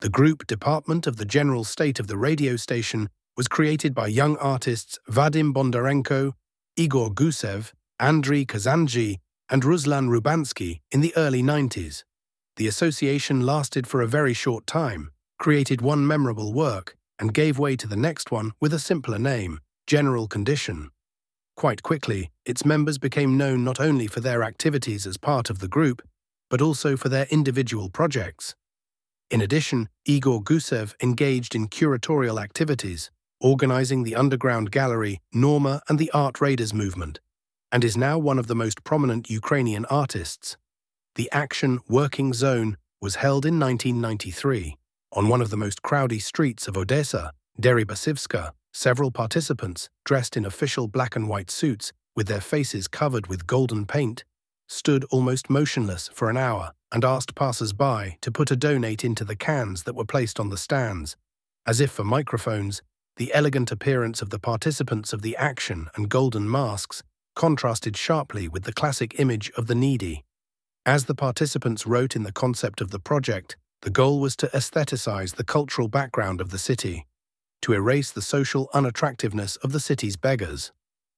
The group department of the general state of the radio station was created by young artists Vadim Bondarenko, Igor Gusev, Andriy Kazanji, and Ruslan Rubansky in the early 90s. The association lasted for a very short time, created one memorable work, and gave way to the next one with a simpler name, General Condition. Quite quickly, its members became known not only for their activities as part of the group, but also for their individual projects. In addition, Igor Gusev engaged in curatorial activities, organizing the underground gallery Norma and the Art Raiders movement, and is now one of the most prominent Ukrainian artists. The Action Working Zone was held in 1993. On one of the most crowded streets of Odessa, Deribasivska, several participants, dressed in official black and white suits, with their faces covered with golden paint, stood almost motionless for an hour and asked passers-by to put a donate into the cans that were placed on the stands. As if for microphones, the elegant appearance of the participants of the Action and golden masks contrasted sharply with the classic image of the needy. As the participants wrote in the concept of the project, the goal was to aestheticize the cultural background of the city, to erase the social unattractiveness of the city's beggars.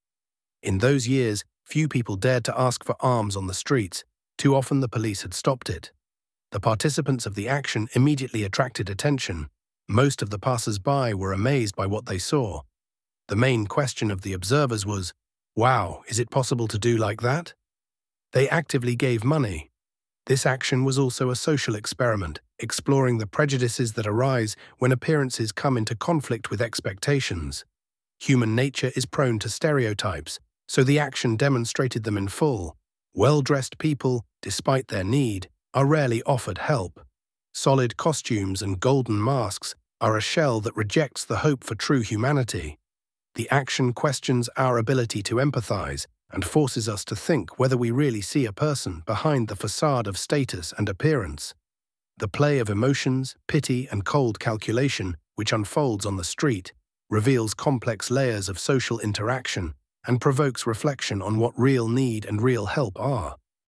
In those years, few people dared to ask for alms on the streets. Too often the police had stopped it. The participants of the Action immediately attracted attention. Most of the passers-by were amazed by what they saw. The main question of the observers was, "Wow, is it possible to do like that?" They actively gave money. This action was also a social experiment, exploring the prejudices that arise when appearances come into conflict with expectations. Human nature is prone to stereotypes, so the Action demonstrated them in full. Well-dressed people, despite their need, are rarely offered help. Solid costumes and golden masks are a shell that rejects the hope for true humanity. The Action questions our ability to empathize and forces us to think whether we really see a person behind the facade of status and appearance. The play of emotions, pity, and cold calculation, which unfolds on the street, reveals complex layers of social interaction and provokes reflection on what real need and real help are.